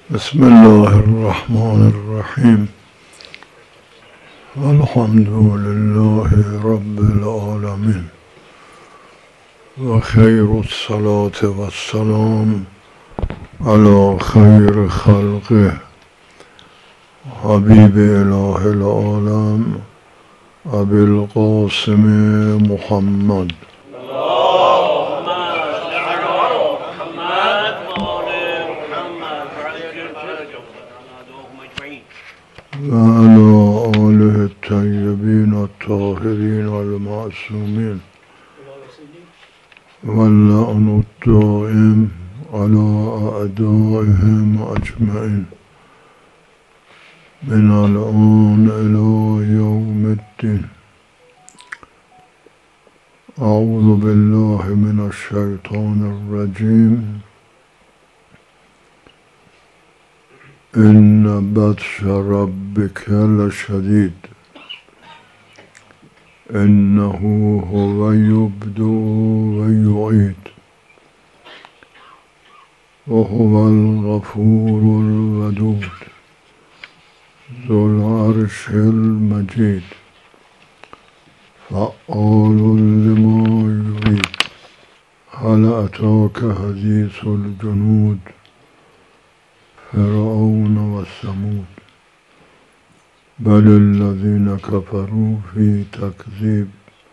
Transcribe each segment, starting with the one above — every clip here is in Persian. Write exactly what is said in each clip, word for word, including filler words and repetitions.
بسم الله الرحمن الرحیم الحمد لله رب العالمین و خیر الصلاة و السلام علی خیر خلقه حبیب اله العالم ابی القاسم محمد و علی آله الطیبین الطاهرین المعصومین و اللعن الدائم علی اعدائهم اجمعین من الآن الی یوم الدین. اعوذ بالله من الشیطان الرجیم. ان بطش ربک لشدید انه هو یبدئ و یعید و هو الغفور الودود ذو العرش المجید فعال لما یرید. هل اتاک حدیث الجنود فرعون و ثمود بل الذین کفروا فی تکذیب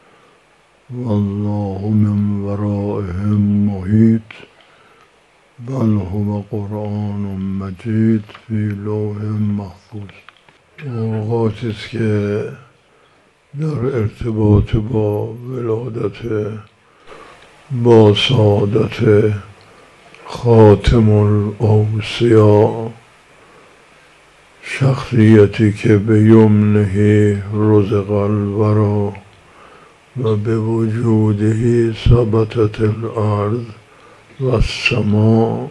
والله من ورائهم محیط بل هو قرآن مجید فی لوح محفوظ. اوقاتی است که در ارتباط با ولادت با سعادت خاتم الاوصیا، شخصیتی که به یمنه رزق الورا و به وجوده ثبتت الارض و السماء،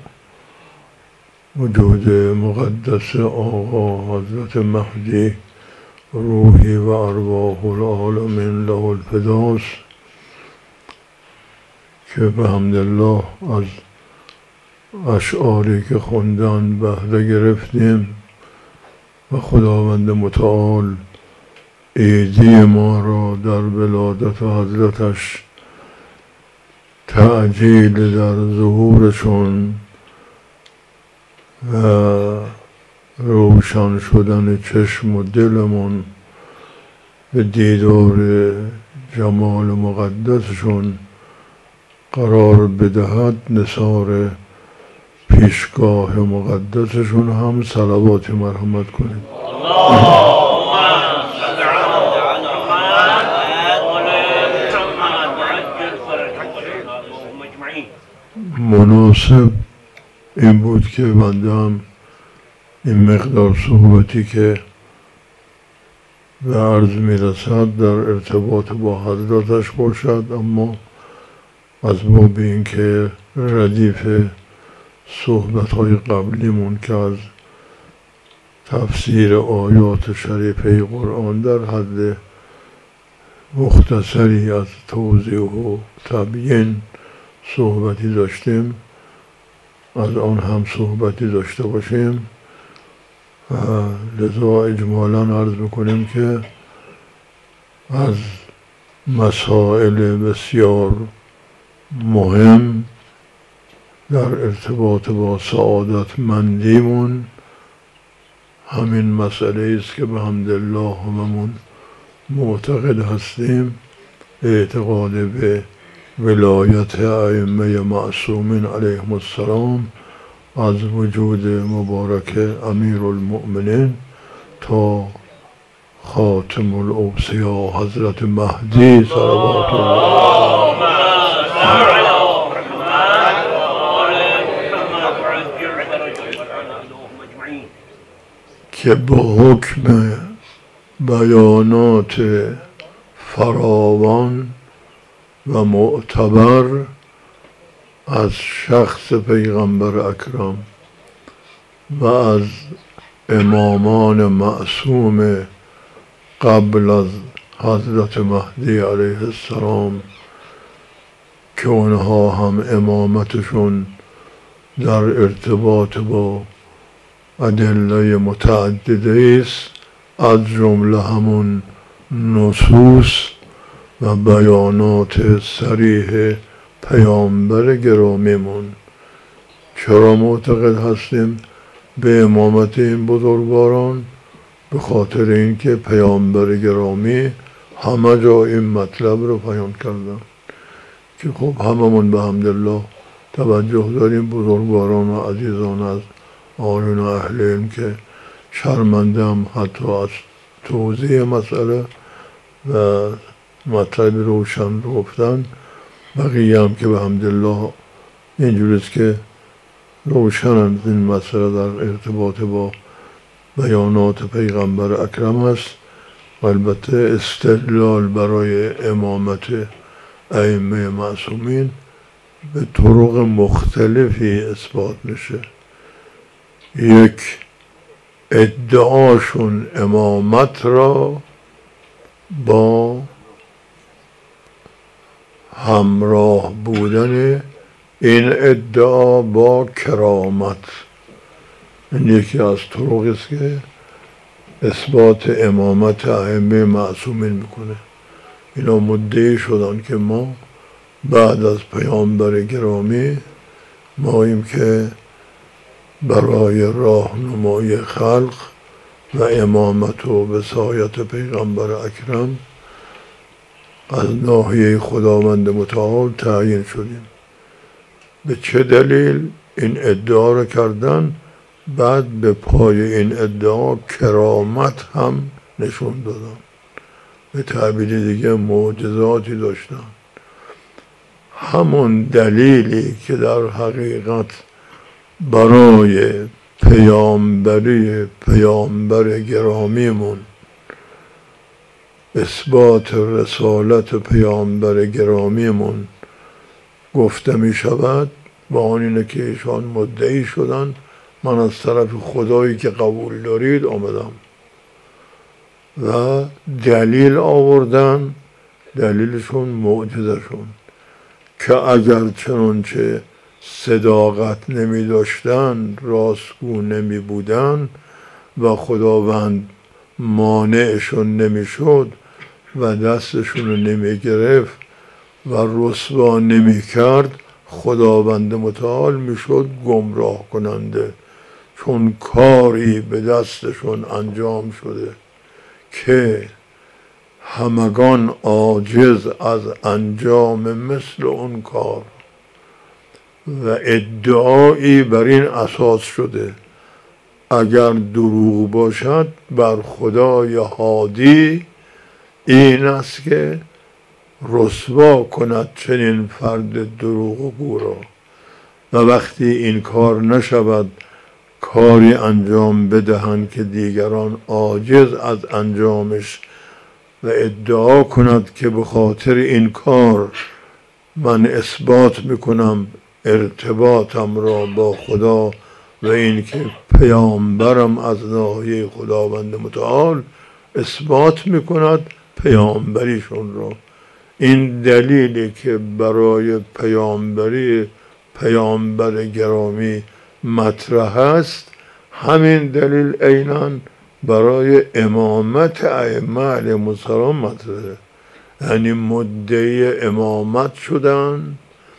وجود مقدس آقا حضرت مهدی روحی و ارواح العالمین له الفداست، که به حمدالله از اشعاری که خوندن بهره گرفتیم و خداوند متعال عیدی ما را در ولادت حضرتش تعجیل در ظهورشون و روشن شدن چشم و دلمون به دیدار جمال مقدسشون قرار بدهد. نثار پیشگاه مقدسشون هم صلوات مرحمت کنید. مناسب این بود که بنده هم این مقدار صحبتی که به عرض میرسد در ارتباط با حضرتش باشد، اما از باب این که ردیف صحبت‌های قبلیمون که از تفسیر آیات شریفه قرآن در حد مختصری از توضیح و تبیین صحبتی داشتیم، از آن هم صحبتی داشته باشیم و لذا اجمالاً عرض میکنیم که از مسائل بسیار مهم در ارتباط با سعادت مندیمون همین مسئله است که به حمدالله هممون معتقد هستیم، اعتقاد به ولایت ائمه معصومین علیهم السلام از وجود مبارک امیر المؤمنین تا خاتم الاوصیا حضرت مهدی صلوات الله که با حکم بیانات فراوان و معتبر از شخص پیغمبر اکرم و از امامان معصوم قبل از حضرت مهدی علیه السلام که اونها هم امامتشون در ارتباط با ادله متعدده است، از جمله همون نصوص و بیانات صریح پیامبر گرامیمون. چرا معتقد هستیم به امامت این بزرگواران؟ به خاطر اینکه پیامبر گرامی همه جا این مطلب رو بیان کردن که خب هممون به حمدالله توجه داریم. بزرگواران و عزیزان از آیون و اهل علم که شرمنده هم حتی از توضیح مسئله و مطلب روشن رو گفتن، بقیه هم که به حمدالله اینجوریست که روشن این مسئله در ارتباط با بیانات پیغمبر اکرم است. و البته استدلال برای امامت ائمه معصومین به طرق مختلفی اثبات میشه. یک، ادعاشون امامت را با همراه بودن این ادعا با کرامت، این یکی از طرقی است که اثبات امامت ائمه معصومین میکنه. اینا مدعی شدن که ما بعد از پیامبر گرامی ماییم که برای راهنمای خلق و امامت و وصایت پیغمبر اکرم از ناحیه خداوند متعال تعیین شدیم. به چه دلیل این ادعا رو کردن؟ بعد به پای این ادعا کرامت هم نشون دادن، به تعبیر دیگه معجزاتی داشتن. همون دلیلی که در حقیقت برای پیامبری پیامبر گرامیمون اثبات رسالت پیامبر گرامیمون گفته می شود، با آن اینه که ایشان مدعی شدن من از طرف خدایی که قبول دارید آمدم و دلیل آوردن. دلیلشون معجزشون که اگر چنانچه صداقت نمی داشتن، راستگو نمی بودن و خداوند مانعشون نمی شد و دستشون رو نمی گرفت و رسوا نمی کرد، خداوند متعال می شد گمراه کننده، چون کاری به دستشون انجام شده که همگان عاجز از انجام مثل اون کار و ادعایی بر این اساس شده اگر دروغ باشد بر خدای هادی این است که رسوا کند چنین فرد دروغگو را، و وقتی این کار نشود کاری انجام بدهند که دیگران عاجز از انجامش و ادعا کند که به خاطر این کار من اثبات میکنم ارتباطم را با خدا و این که پیامبرم از ناحیه خداوند متعال اثبات میکند پیامبریشون را. این دلیلی که برای پیامبری پیامبر گرامی مطرح است، همین دلیل عیناً برای امامت ائمه علیهم السلام مطرحه. یعنی مدعی امامت شدن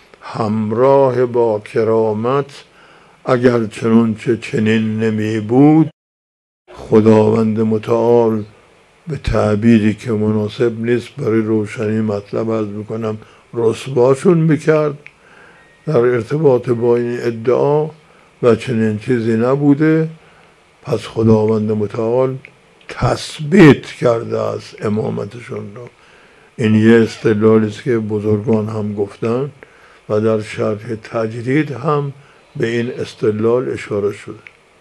همراه با کرامت. اگر چنانچه چنین نمی بود خداوند متعال به تعبیری که مناسب نیست برای روشنی مطلب عرض میکنم رسواشون میکرد در ارتباط با این ادعا و چنین چیزی نبوده. پس خداوند متعال تثبیت کرده است امامتشون را. این یه استدلالی است که بزرگان هم گفتن و در شرح تجرید هم به این استدلال اشاره شده.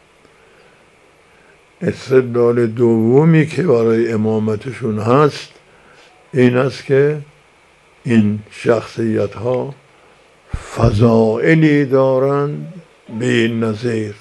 استدلال دومی که برای امامتشون هست این است که این شخصیت ها فضائلی دارند بی نظیر،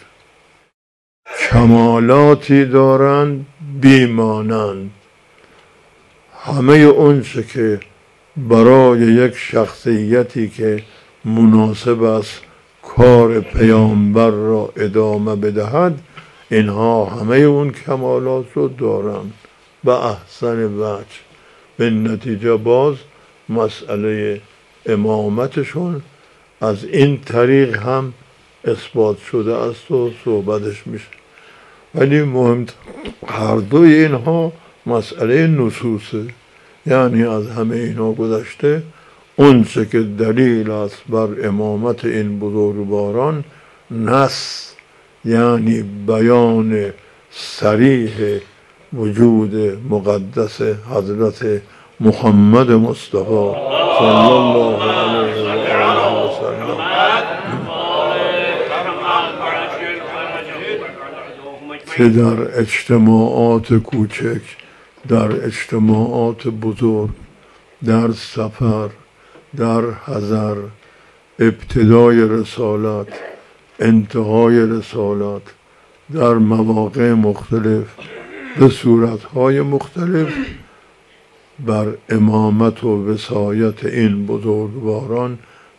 کمالاتی دارند بی مانند. همه اونچه که برای یک شخصیتی که مناسب است کار پیامبر را ادامه بدهد اینها همه اون کمالات رو دارن به احسن وجه. به نتیجه باز مسئله امامتشون از این طریق هم اثبات شده است و صحبتش میشه. ولی مهمتر هر دوی اینها مسئله نصوصه، یعنی از همه اینها گذشته اون چه که دلیل است بر امامت این بزرگواران نص، یعنی بیان صریح وجود مقدس حضرت محمد مصطفی صلی الله علیه و آله و سلم که در اجتماعات کوچک، در اجتماعات بزرگ، در سفر، در حضر، ابتدای رسالت، انتهای رسالت، در مواقع مختلف به صورتهای مختلف بر امامت و وصایت این بزرگواران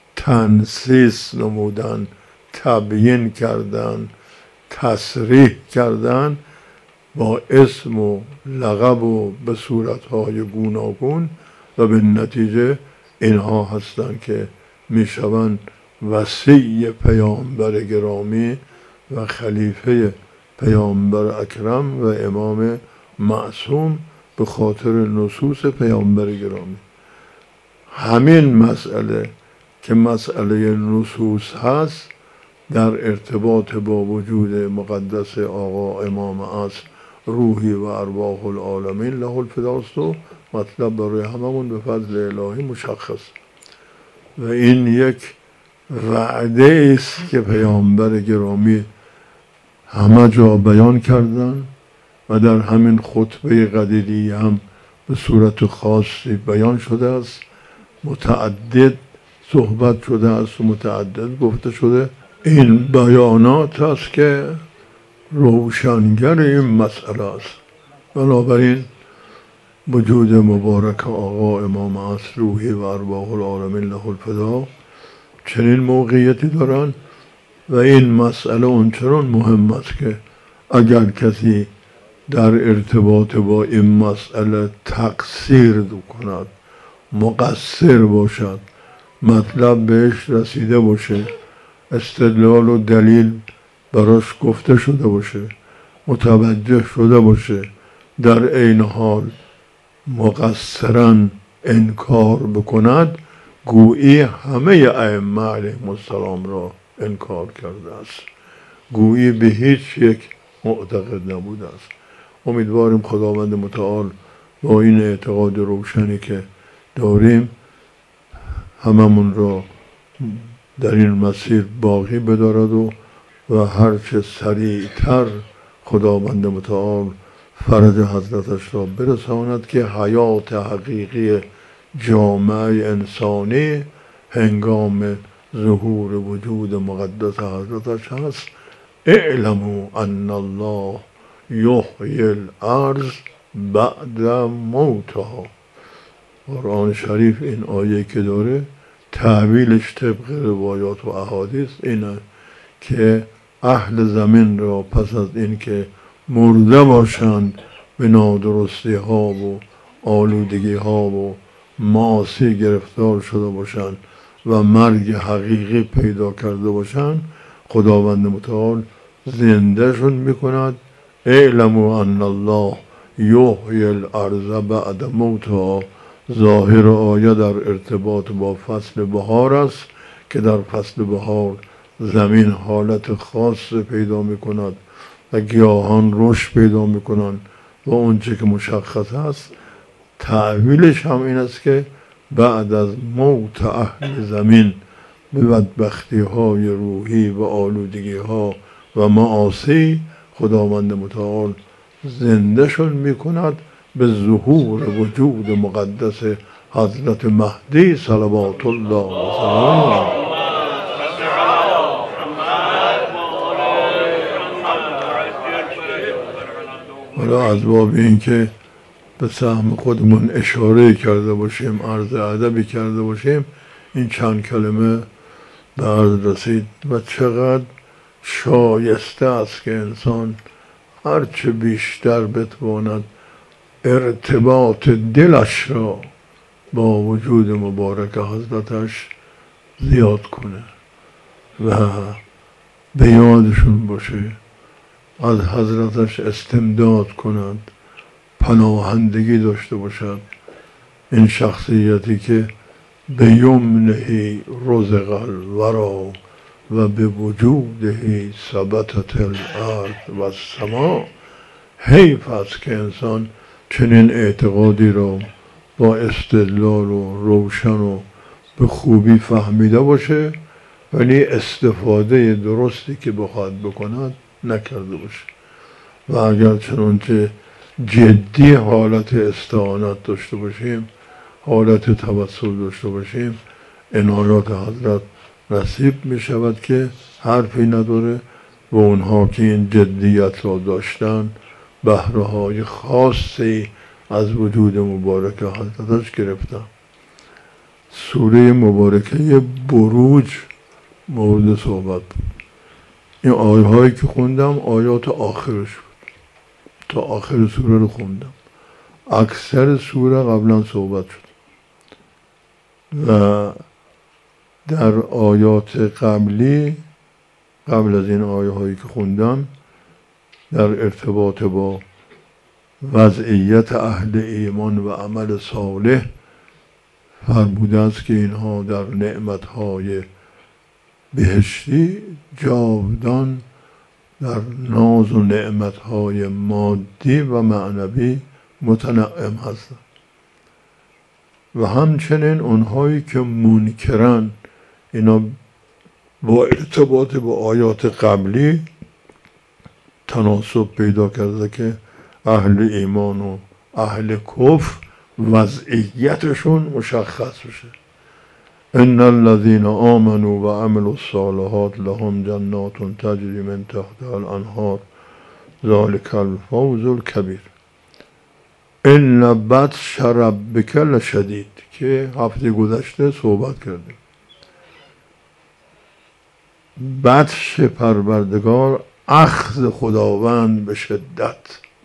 تنصیص نمودن، تبیین کردن، تصریح کردن با اسم و لقب و به صورتهای گوناگون، و به نتیجه اینها هستند که میشوند وصی پیامبر گرامی و خلیفه پیامبر اکرم و امام معصوم به خاطر نصوص پیامبر گرامی. همین مسئله که مسئله نصوص هست در ارتباط با وجود مقدس آقا امام عصر روحی و ارواح العالمین له الفداست و مطلب برای هممون به فضل الهی مشخص. و این یک وعده است که پیامبر گرامی همه جا بیان کردن و در همین خطبه قدیری هم به صورت خاصی بیان شده است، متعدد صحبت شده است و متعدد گفته شده. این بیانات است که روشنگر این مسئله است. بنابراین وجود مبارک آقا امام عصر روحی و ارواح العالمین له الفدا چنین موقعیتی دارن و این مسئله اونچنان مهم است که اگر کسی در ارتباط با این مسئله تقصیر کند، مقصر باشد، مطلب بهش رسیده باشه، استدلال و دلیل براش گفته شده باشه، متوجه شده باشه، در این حال مقصرا انکار بکند، گویی همه ائمه علیهم السلام را انکار کرده است، گویی به هیچ یک معتقد نبوده است. امیدواریم خداوند متعال با این اعتقاد روشنی که داریم هممون را در این مسیر باقی بدارد و و هرچه سریعتر خداوند متعال فرج حضرتش را برساند که حیات حقیقی جامعه انسانی هنگام ظهور وجود مقدس حضرتش هست. اعلموا ان الله یحیی الارض بعد موتها. قرآن شریف این آیه که داره تعبیرش طبق روایات و احادیث اینه که اهل زمین را پس از این که مرده باشند به نادرستی ها و آلودگی ها و معاصی گرفتار شده باشند و مرگ حقیقی پیدا کرده باشند، خداوند متعال زندهشون میکند. اعلموا ان الله یحیی الارض بعد موتها. ظاهر آیه در ارتباط با فصل بهار است که در فصل بهار زمین حالت خاص پیدا می کند و گیاهان رشد پیدا می کنند و اونچه که مشخص است تعویلش هم این است که بعد از موت اهل زمین به بدبختی های روحی و آلودگی ها و معاصی خداوند متعال زندهشون می کند به ظهور وجود مقدس حضرت مهدی صلوات الله و سلامه. حالا از باب این که به سهم خودمون اشاره کرده باشیم، عرض ادبی کرده باشیم، این چند کلمه به عرض رسید و چقدر شایسته است که انسان هرچه بیشتر بتواند ارتباط دلش را با وجود مبارک حضرتش زیاد کنه و به یادشون باشه، از حضرتش استمداد کند، پناهندگی داشته باشد. این شخصیتی که به یمنهی رزق الورا و به وجودهی ثبتت الارض و السما. حیف است که انسان چنین اعتقادی را با استدلال و روشن و به خوبی فهمیده باشه ولی استفاده درستی که بخواد بکند نکرده باشه و اگر چنانچه جدی حالت استعانت داشته باشیم، حالت توسل داشته باشیم، عنایات حضرت نصیب می شود که حرفی نداره و اونها که این جدیت را داشتن بهره های خاصی از وجود مبارک حضرتش گرفتن. سوره مبارکه بروج مورد صحبت بود. این آیه هایی که خوندم آیات آخرش بود، تا آخر سوره رو خوندم. اکثر سوره قبلا صحبت شد و در آیات قبلی قبل از این آیه هایی که خوندم در ارتباط با وضعیت اهل ایمان و عمل صالح فرموده است که اینها در نعمتهای بهشتی جاودان در ناز و نعمتهای مادی و معنوی متنعم هستند و همچنین اونهایی که منکرن، اینا با ارتباط با آیات قبلی تناسب پیدا کرده که اهل ایمان و اهل کفر وضعیتشون مشخص بشه. ان الذين آمنوا وعملوا الصالحات لهم جنات تجري من تحتها الانهار ذلك الفوز الكبير. ان بطش ربک لشدید که هفته گذشته صحبت کردیم. بطش پروردگار، اخذ خداوند به شدت،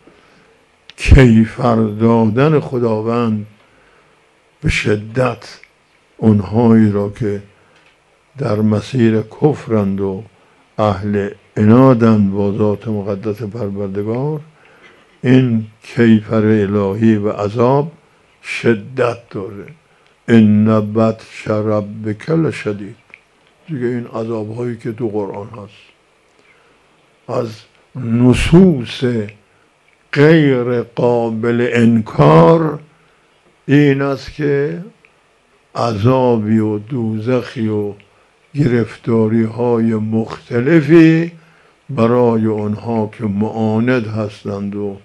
کیفر دادن خداوند به شدت اونهایی را که در مسیر کفرند و اهل عنادند با ذات مقدس پروردگار، این کیفر الهی و عذاب شدت داره. ان بطش ربک لشدید. دیگه این عذاب هایی که تو قرآن هست از نصوص غیر قابل انکار این است که عذابی و دوزخی و گرفتاری های مختلفی برای اونها که معاند هستند و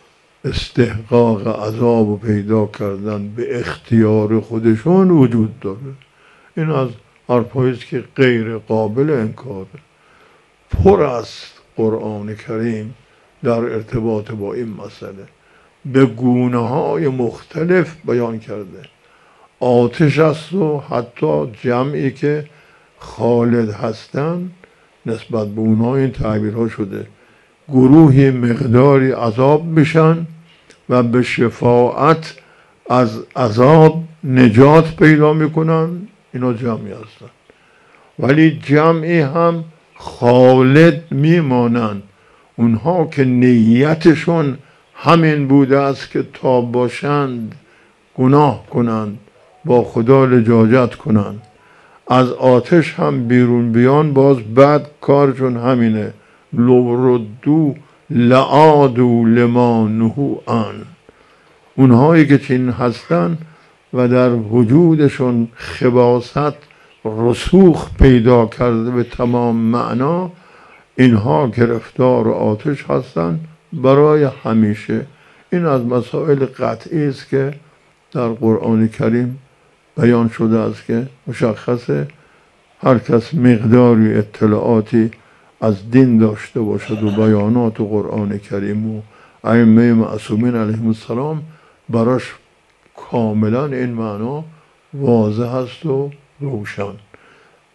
استحقاق عذاب و پیدا کردن به اختیار خودشون وجود داره. این از حرفایی است که غیر قابل انکاره. پر است قرآن کریم در ارتباط با این مسئله، به گونه های مختلف بیان کرده. آتش است و حتی جمعی که خالد هستند نسبت به اونها این تعبیرها شده. گروهی مقداری عذاب میشن و به شفاعت از عذاب نجات پیدا میکنن، اینا جمعی هستن. ولی جمعی هم خالد میمانن، اونها که نیتشون همین بوده است که تا باشند گناه کنند، با خدا لجاجت کنند، از آتش هم بیرون بیان باز بعد کارشون همینه. لو ردو لعادو لما نهو عن. اونهایی که چین هستن و در وجودشون خباثت رسوخ پیدا کرده به تمام معنا، اینها گرفتار آتش هستن برای همیشه. این از مسائل قطعی است که در قرآن کریم بیان شده است که مشخصه هر کس مقداری اطلاعاتی از دین داشته باشد و بیانات و قرآن کریم و ائمه معصومین علیهم السلام براش کاملا این معنا واضح است و روشن.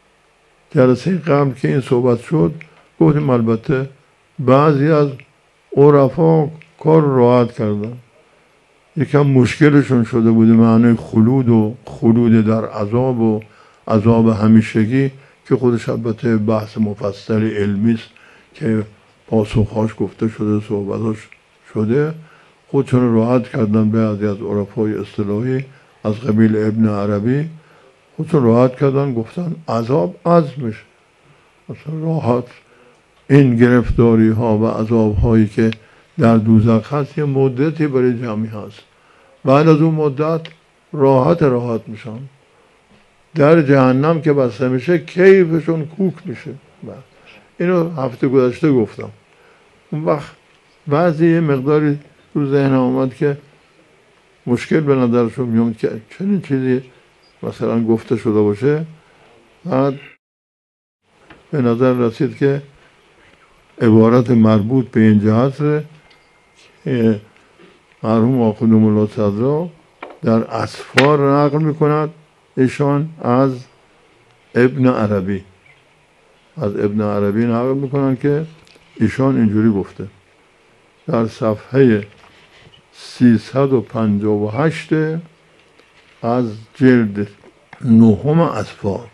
جلسه قبل که این صحبت شد گفتیم البته بعضی از عرفا کار راحت کردن. یکم مشکلشون شده بوده معنی خلود و خلود در عذاب و عذاب همیشگی که خودش البته بحث مفصل علمی است که پاسخهاش گفته شده، صحبتاش شده. خودشون راحت کردن. بعضی از عرفای اصطلاحی از قبیل ابن عربی خودشون راحت کردن، گفتن عذاب عزم میشه، مثلا راحت این گرفتاری ها و عذاب هایی که در دوزخ هست یه مدتی برای جمعی هست، بعد از اون مدت راحت راحت میشن. در جهنم که بسته میشه کیفشون کوک میشه. اینو هفته گذشته گفتم. اون وقت بعضی یه مقداری رو ذهن آمد که مشکل به نظرشون میاد که چنین چیزی مثلا گفته شده باشه. بعد به نظر رسید که عبارت مربوط به این جهت که مرحوم آخوند ملا صدرا در اسفار نقل میکند ایشان از ابن عربی از ابن عربی نقل میکنن که ایشان اینجوری گفته در صفحه سیصد و پنجاه و هشت از جلد نهم اسفار.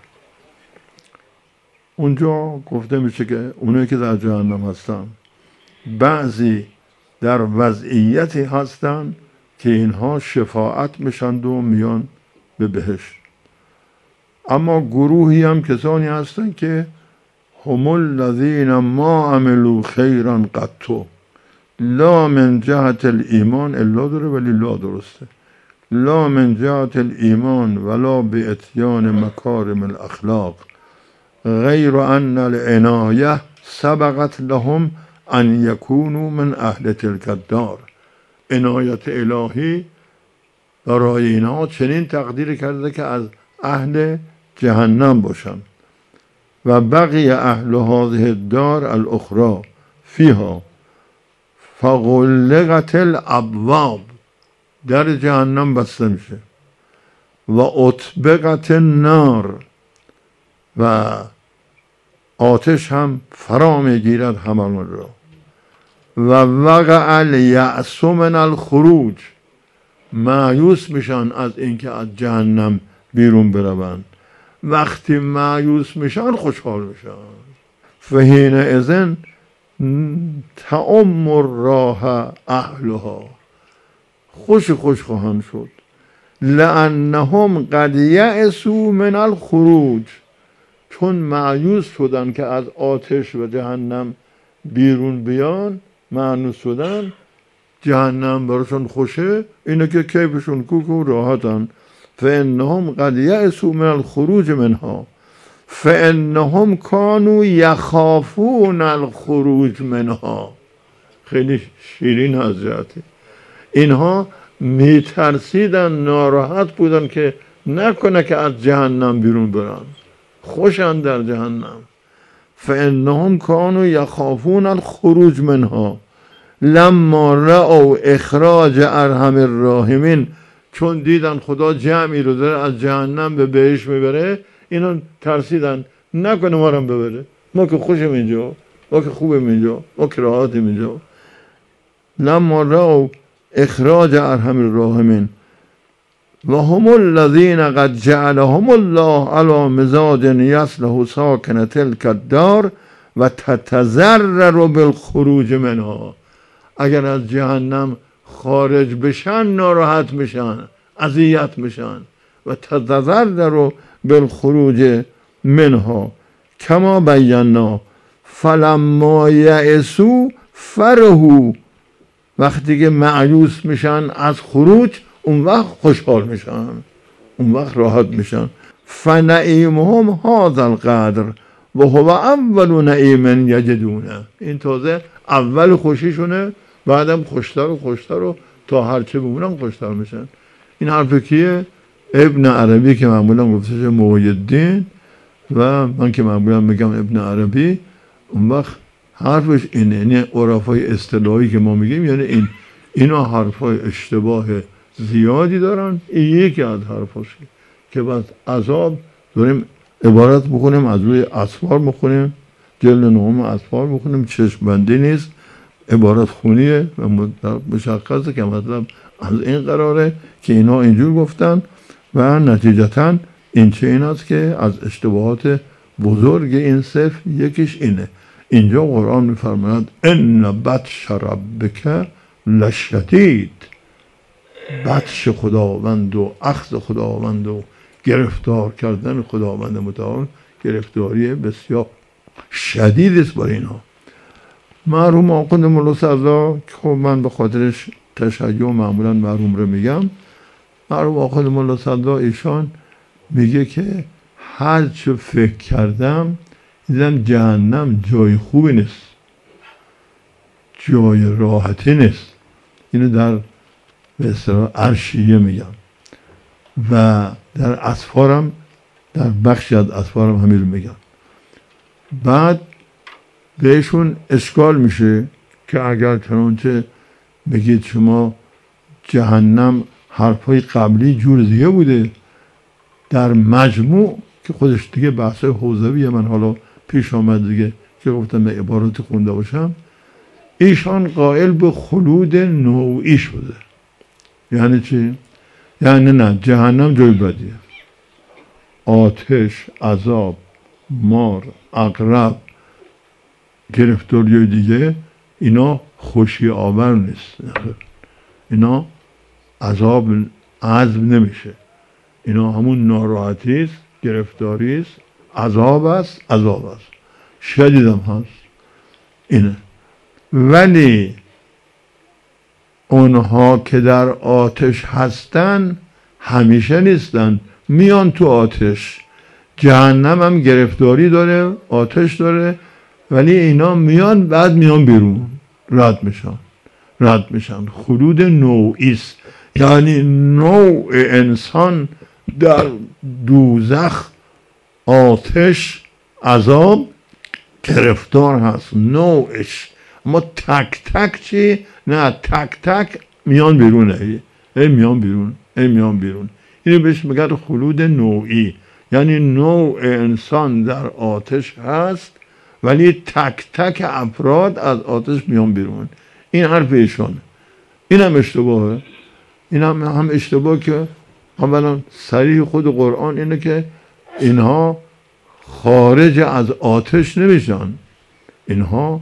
اونجا گفته میشه که اونایی که در جهنم هستن بعضی در وضعیتی هستن که اینها شفاعت میشند و میان به بهشت، اما گروهی هم کسانی هستن که هم الذین ما عملوا خیرا قط لا من جهت الایمان الا داره ولی لا درسته، لا من جهت الایمان ولا به اتیان مکارم الاخلاق غیر ان العنایه سبقت لهم ان یکونوا من اهل تلک الدار. عنایت الهی برای اینها چنین تقدیر کرده که از اهل جهنم باشن. و بقی اهل هذه الدار الاخرى فیها فغلقت الابواب، در جهنم بسته میشه، و اطبقت النار، و آتش هم فرا میگیرد همان را، و وقع الیأس من الخروج، مایوس میشن از اینکه از جهنم بیرون بروند. وقتی مایوس میشن خوشحال میشن. فحین اذن تعم الراحه اهلها، خوش خوش خواهند شد. لانهم قد یأسوا من الخروج، چون مایوس شدن که از آتش و جهنم بیرون بیان، مایوس شدن، جهنم براشون خوشه، اینه که کیفشون کوک و راحتن. فانهم قد یأسوا من الخروج منها فانهم كانوا یخافون الخروج منها. خیلی شیرین حضرتی. اینها میترسیدن، ناراحت بودن که نکنه که از جهنم بیرون برن، خوشن در جهنم. فانهم كانوا یخافون الخروج منها لما رأوا اخراج ارحم الراحمین، چون دیدن خدا جمعی رو داره از جهنم به بهشت میبره، اینا ترسیدن نکنه ما رو ببره، ما که خوشم اینجا، ما که خوبم اینجا، ما که راحتیم اینجا. لما رأوا اخراج ارحم الراحمین و هم الذین قد جعلهم الله علی مزاج یصلح ساکن تلک الدار و تتضرر بالخروج منها. اگر از جهنم خارج بشن ناراحت میشن، اذیت میشن. و تتضرر بالخروج منها کما بینا فلما یأسوا فرحوا، وقتی که مایوس میشن از خروج اون وقت خوشحال میشن، اون وقت راحت میشن. فنعیمهم هذا القدر و هو اول نعیم یجدونه. این تازه اول خوشیشونه، بعدم خوشتر و خوشتر و تا هرچه بمونن خوشتر میشن. این حرف کیه؟ ابن عربی که معمولا گفته شه محی الدین و من که معمولا میگم ابن عربی. اون وقت حرفش اینه، یعنی عرفای اصطلاحی که ما میگیم، یعنی این اینا حرفای اشتباه زیادی دارن. این یکی از حرفاشه که بعد عذاب داریم عبارت بکنیم، از روی اسفار بخونیم، جلد نهم اسفار بخونیم، چشم بندی نیست. عبارت خونیه و مشخصه که مطلب از این قراره که اینا اینجور گفتن و نتیجتاً این چه این است که از اشتباهات بزرگ این صفر یکیش اینه. اینجا قرآن میفرماید ان بطش ربک لشدید، بطش خداوند و اخذ خداوند و گرفتار کردن خداوند متعال گرفتاری بسیار شدید است برای اینا. مرحوم آخوند ملا صدرا که خب من به خاطرش تشیع معمولا مرحوم رو میگم، مرحوم آخوند ملا صدرا ایشان میگه که هر چه فکر کردم دیدم جهنم جای خوبی نیست، جای راحتی نیست. اینو در به اصطلاح عرشیه میگم و در اسفارم، در بخشی از اسفارم همین رو میگم. بعد بهشون اشکال میشه که اگر چنانچه بگید شما جهنم حرفای قبلی جور دیگه بوده، در مجموع که خودش دیگه بحث حوزویه، من حالا پیش آمد دیگه که گفتم به عبارتی خونده باشم، ایشان قائل به خلود نوعی شده. یعنی چی؟ یعنی نه جهنم جای بدیه، آتش، عذاب، مار، عقرب، گرفتاری دیگه اینا خوشی آور نیست، اینا عذاب عزم نمیشه، اینا همون ناراحتی است، گرفتاری است، عذاب است، عذاب است، شدیدم هست اینه. ولی اونها که در آتش هستن همیشه نیستن، میان تو آتش. جهنم هم گرفتاری داره، آتش داره، ولی اینا میان بعد میان بیرون، رد میشن رد میشن خلود نوعی است. یعنی نوع انسان در دوزخ، آتش، عذاب گرفتار هست نوعش، اما تک تک چی؟ نه تک تک میان بیرونه، ای میان بیرون ای میان بیرون. اینو بهش میگن خلود نوعی، یعنی نوع انسان در آتش هست ولی تک تک افراد از آتش میان بیرون. این حرف ایشونه. این هم اشتباهه. این هم, هم اشتباه که اولا صریح خود قرآن اینه که اینها خارج از آتش نمیشن، اینها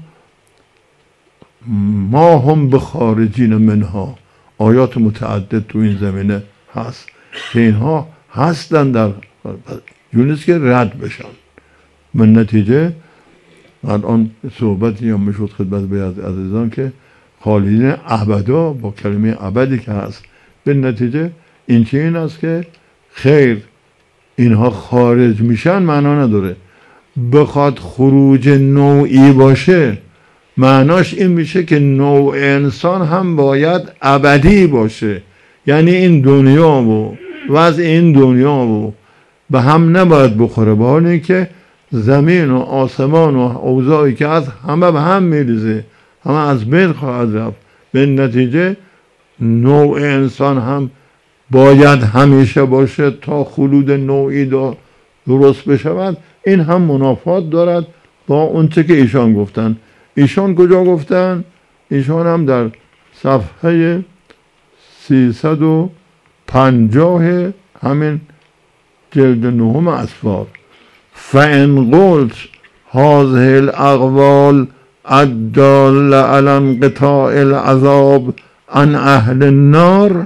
ما هم به خارجین منها. آیات متعدد تو این زمینه هست که اینها هستن در جونیست که رد بشن. من نتیجه الان صحبتی هم میشد خدمت بیاد عزیزان که خالدین ابدا با کلمه ابدی که هست، به نتیجه این چه این است که خیر اینها خارج میشن معنا نداره. بخواد خروج نوعی باشه معناش این میشه که نوع انسان هم باید ابدی باشه، یعنی این دنیا و وضع این دنیا و به هم نباید بخوره، به حال اینکه زمین و آسمان و اوضاعی که از همه به هم میریزه همه از بین خواهد رفت. به نتیجه نوع انسان هم باید همیشه باشه تا خلود نوعی درست بشود. این هم منافات دارد با اون چه که ایشان گفتن. ایشان کجا گفتن؟ ایشان هم در صفحه سیصد و پنجاه همین جلد نهم اسفار فَإِنْ قُلْتَ هَذِهِ الْأَقْوَالُ الدَّالَّةُ عَلَى انقطاع العذاب عن اهل النار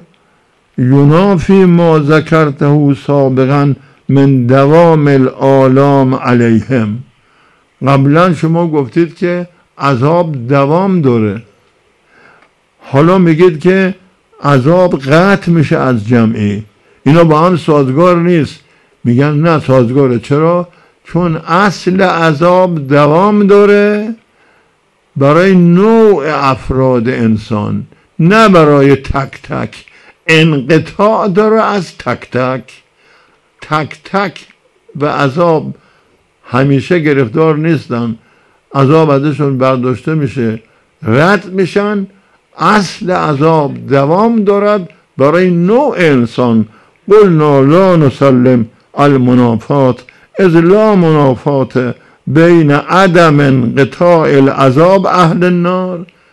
ينافي ما ذكرته سابقا من دوام الآلام علیهم. قبلا شما گفتید که عذاب دوام داره، حالا میگید که عذاب قطع میشه از جمعی. اینا با هم سازگار نیست. میگن نه سازگاره. چرا؟ چون اصل عذاب دوام داره برای نوع افراد انسان، نه برای تک تک. انقطاع داره از تک تک. تک تک به عذاب همیشه گرفتار نیستن، عذاب ازشون برداشته میشه، رد میشن. اصل عذاب دوام دارد برای نوع انسان. قلنا لا نسلم المنافات اذ لا منافات بین عدم انقطاع العذاب اهل النار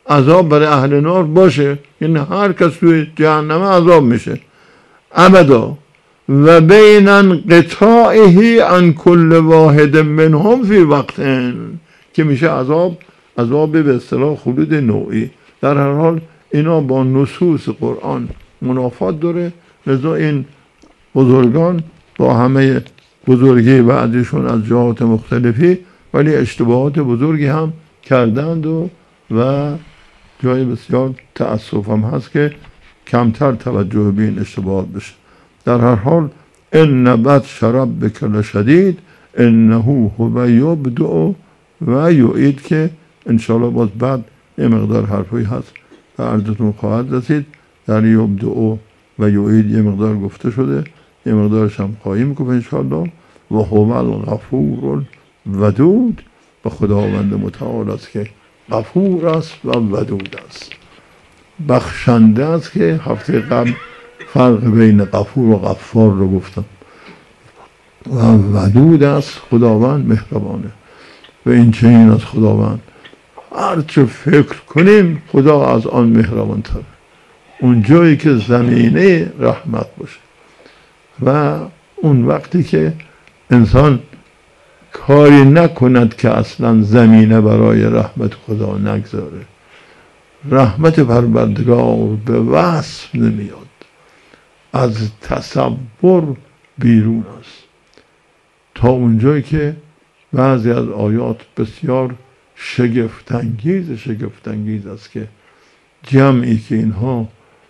عذاب برای اهل نار باشه، یعنی هر کس توی جهنم عذاب میشه ابدا. و بین انقطاعه عن کل واحد منهم فی وقتن، که میشه عذاب عذاب به اصطلاح خلود نوعی. در هر حال اینا با نصوص قرآن منافات داره، لذا این بزرگان با همه بزرگی بعدشون از جهات مختلفی ولی اشتباهات بزرگی هم کردند و و جای بسیار تأسف هم هست که کمتر توجه به این اشتباهات بشه. در هر حال ان بطش ربک لشدید انه هو یبدأ و یعید، که انشاءالله باز بعد یه مقدار حرفی هست و عرضتون خواهد رسید. در یبدأ و یعید یه مقدار گفته شده، یه مقدارش هم خواهیم گفت انشاءالله. و هو الغفور الودود، و خداوند متعال است که غفور است و ودود است، بخشنده است، که هفته قبل فرق بین غفور و غفار رو گفتم. و ودود است، خداوند مهربانه. و این چنین از خداوند هر چه فکر کنیم خدا از آن مهربان تر، اون جایی که زمینه رحمت باشه و اون وقتی که انسان کاری نکند که اصلا زمینه برای رحمت خدا نگذاره، رحمت پروردگار به وصف نمیاد، از تصور بیرون است. تا اونجایی که بعضی از آیات بسیار شگفت‌انگیز شگفت‌انگیز است که جمعی که اینها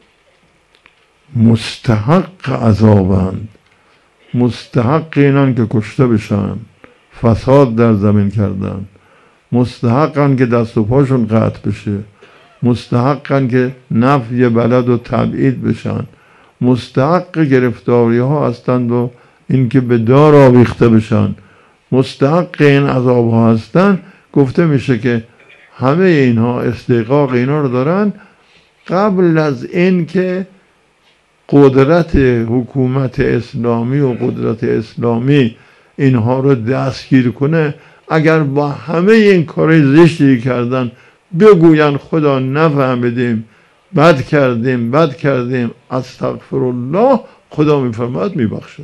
مستحق عذابند، مستحق اینان که کشته بشن، فساد در زمین کردن، مستحقن که دست و پاشون قطع بشه، مستحقن که نفی بلد و تبعید بشن، مستحق گرفتاری ها هستند و اینکه به دار آویخته بشن، مستحق این عذاب ها هستند. گفته میشه که همه اینها استحقاق اینا رو دارن قبل از این که قدرت حکومت اسلامی و قدرت اسلامی اینها رو دستگیر کنه. اگر با همه این کار زشتی کردن بگوین خدا نفهمیدیم، بد کردیم بد کردیم استغفر الله، خدا میفرماید میبخشه.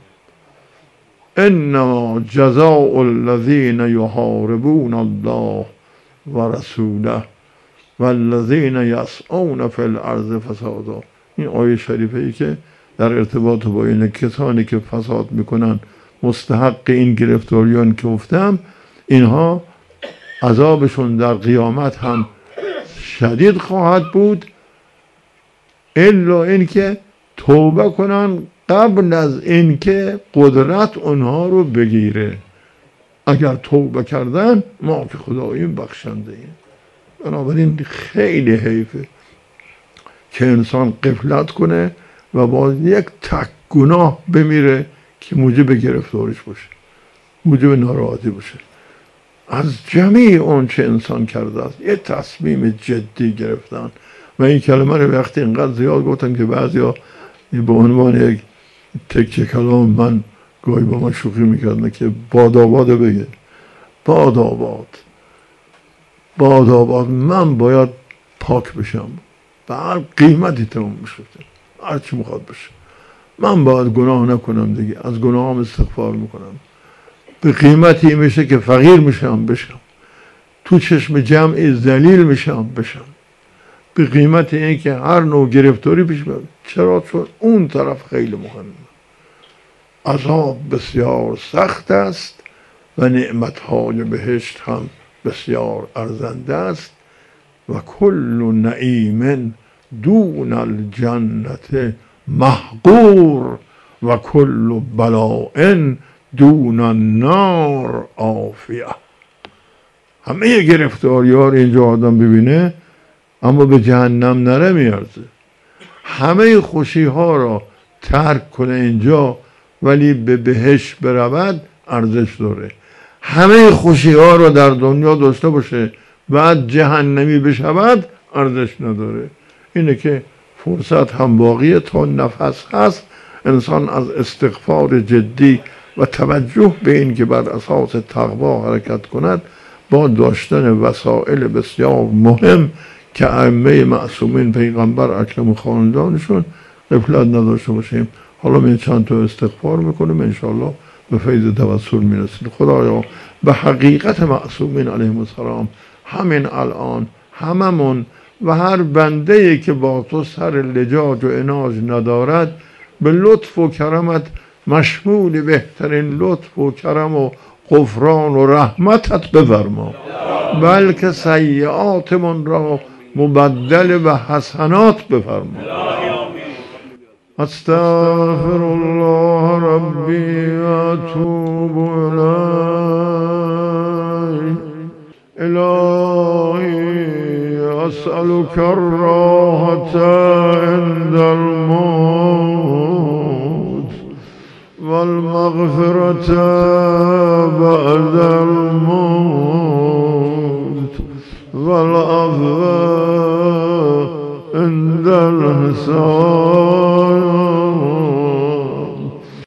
انما جزاء الذین یحاربون الله و رسوله والذین یسعون فی الارض فسادا. این آیه شریفه ای که در ارتباط با این کسانی که فساد میکنن مستحق این گرفتاریان که گفتم، اینها عذابشون در قیامت هم شدید خواهد بود، الا اینکه توبه کنن قبل از اینکه قدرت اونها رو بگیره. اگر توبه کردن ما که خداییم بخشنده ایم. بنابراین خیلی حیفه که انسان غفلت کنه و با یک تک گناه بمیره که موجب گرفتاریش باشه، موجب ناراحتی باشه. از جمعی اون چه انسان کرده است یه تصمیم جدی گرفتن. و این کلمه رو وقتی اینقدر زیاد گفتن که بعضیا به عنوان یک تکه کلام من گاهی با من شوخی میکردن که باد آباد بگه، باد آباد باد آباد، من باید پاک بشم به هر قیمتی تمام بشه، هر چی میخواد بشه. من باید گناه نکنم دیگه، از گناهام استغفار میکنم، به قیمتی میشه که فقیر میشم بشم، تو چشم جمعی ذلیل میشم بشم، به قیمت این که هر نوع گرفتاری پیش بیاد. چرا؟ چون اون طرف خیلی مهمه. عذاب بسیار سخت است و نعمتهای بهشت هم بسیار ارزنده است. و کل نعیم دون الجنت محقور و کل بلاء دون النار عافیه. همه گرفتاری ها رو اینجا آدم ببینه اما به جهنم نره میارزه. همه خوشی ها را ترک کنه اینجا ولی به بهشت برود ارزش داره. همه خوشی ها را در دنیا داشته باشه بعد جهنمی بشود ارزش نداره. اینه که فرصت هم باقیه، تا نفس هست انسان از استغفار جدی و توجه به این که بر اساس تقوا حرکت کند با داشتن وسایل بسیار مهم که ائمه معصومین پیغمبر اکرم خاندانشون غفلت نداشته باشیم. حالا می چند تا استغفار میکنیم انشاءالله به فیض توسل میرسید. خدایا به حقیقت معصومین علیهم السلام همین الان هممون و هر بنده ای که با تو سر لجاج و اناج ندارد به لطف و کرمت مشمول بهترین لطف و کرم و غفران و رحمتت بفرما، بلکه سیئاتمون را مبدل به حسنات بفرما. استغفر الله ربی و اتوب الیه. الهی اسألك الراحة عند الموت والمغفرة بعد الموت والعفو عند الحساب